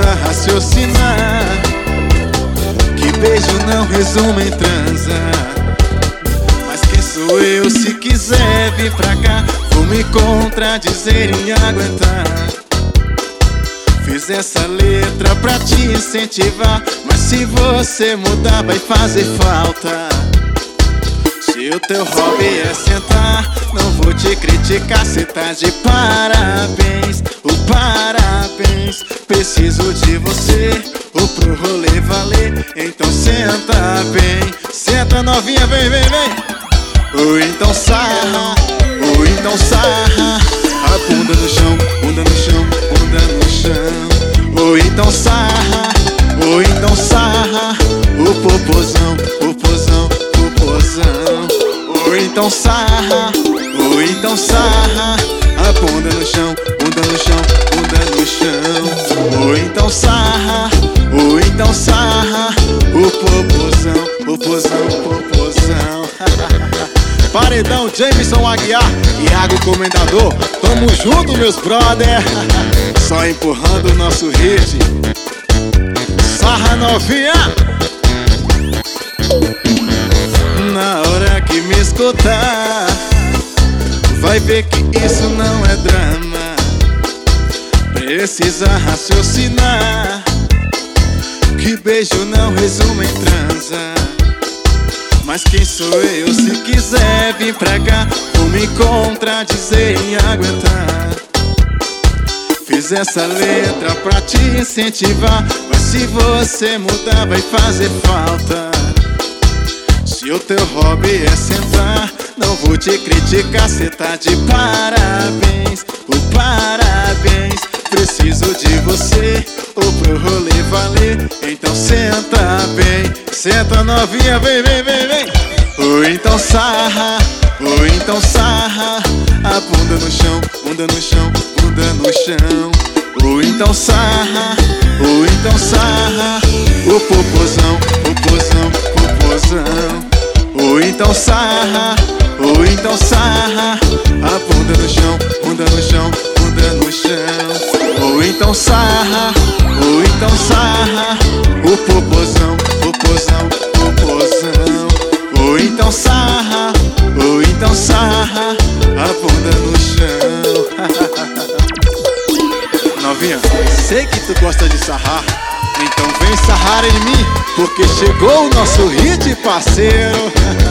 raciocinar que beijo não resume em transa. Mas quem sou eu se quiser vir pra cá? Vou me contradizer e aguentar. Fiz essa letra pra te incentivar, mas se você mudar vai fazer falta. Se o teu hobby é sentar, não vou te criticar, cê tá de parabéns, parabéns. Preciso de você, pro rolê valer, então senta bem. Senta novinha, vem, vem, vem. Ou então sarra, a bunda no chão, bunda no chão, bunda no chão. Ou então sarra, o popozão, popozão, popozão. Ou então sarra, a bunda no chão, bunda no chão, bunda no chão. Ou então sarra, o popozão, popozão, popozão. Paredão, Jameson Aguiar, Iago Comendador, tamo junto, meus brother. Só empurrando o nosso hit. Sarra novinha. Na hora que me escutar, vai ver que isso não é drama. Precisa raciocinar que beijo não resume em transa. Mas quem sou eu se quiser vir pra cá? Vou me contradizer e aguentar. Fiz essa letra pra te incentivar, mas se você mudar vai fazer falta. Se o teu hobby é sentar, não vou te criticar, cê tá de parabéns, parabéns. Preciso de você, pro rolê valer, então senta bem. Senta novinha, vem, vem, vem, vem. Ou então sarra, a bunda no chão, bunda no chão, bunda no chão. Ou então sarra, o popozão, popozão, popozão. Ou então sarra, a bunda no chão, bunda no chão, bunda no chão. Ou então sarra, o popozão, popozão, popozão. Ou então sarra, a bunda no chão. Novinha, sei que tu gosta de sarrar, então vem sarrar em mim, porque chegou o nosso hit, parceiro.